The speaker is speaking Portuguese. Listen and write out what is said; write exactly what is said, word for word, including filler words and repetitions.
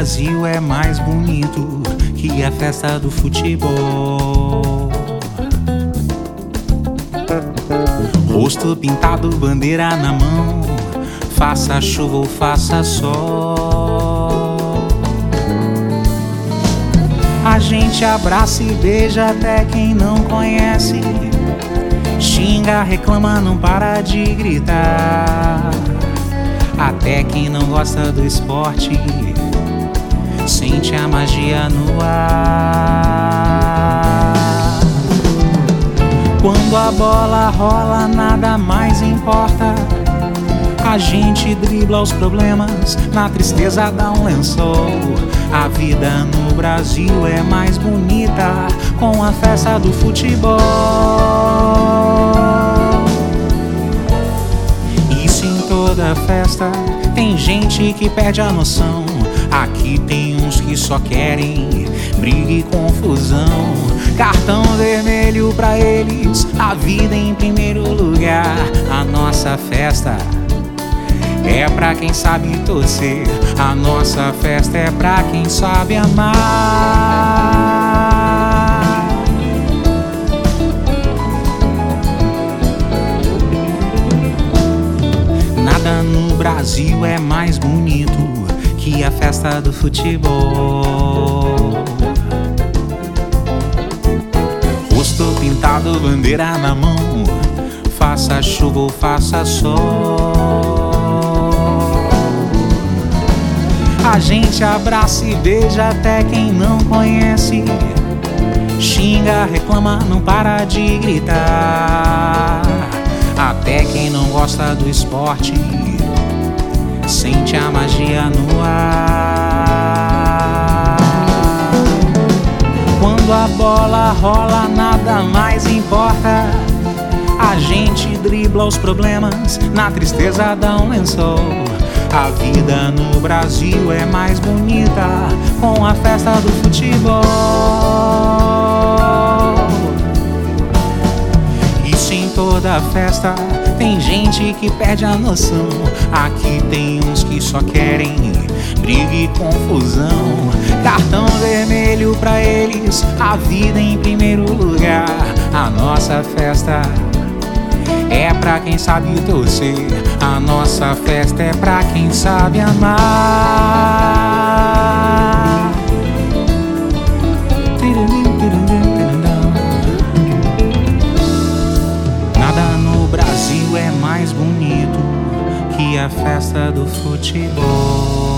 Brasil é mais bonito que a festa do futebol. Rosto pintado, bandeira na mão, faça chuva ou faça sol. A gente abraça e beija até quem não conhece, xinga, reclama, não para de gritar. Até quem não gosta do esporte sente a magia no ar. Quando a bola rola, nada mais importa. A gente dribla os problemas, na tristeza dá um lençol. A vida no Brasil é mais bonita com a festa do futebol. Isso em toda festa, tem gente que perde a noção. Aqui tem uns que só querem briga e confusão. Cartão vermelho pra eles, a vida em primeiro lugar. A nossa festa é pra quem sabe torcer, a nossa festa é pra quem sabe amar. Nada no Brasil é mais bonito que a festa do futebol. Rosto pintado, bandeira na mão, faça chuva ou faça sol. A gente abraça e beija até quem não conhece, xinga, reclama, não para de gritar. Até quem não gosta do esporte sente a magia no ar. Quando a bola rola, nada mais importa. A gente dribla os problemas, na tristeza dá um lençol. A vida no Brasil é mais bonita com a festa do futebol. Isso em toda festa, tem gente que perde a noção. Aqui tem uns que só querem briga e confusão. Cartão vermelho pra eles, a vida em primeiro lugar. A nossa festa é pra quem sabe torcer, a nossa festa é pra quem sabe amar. Nada no Brasil é mais bonito que a festa do futebol.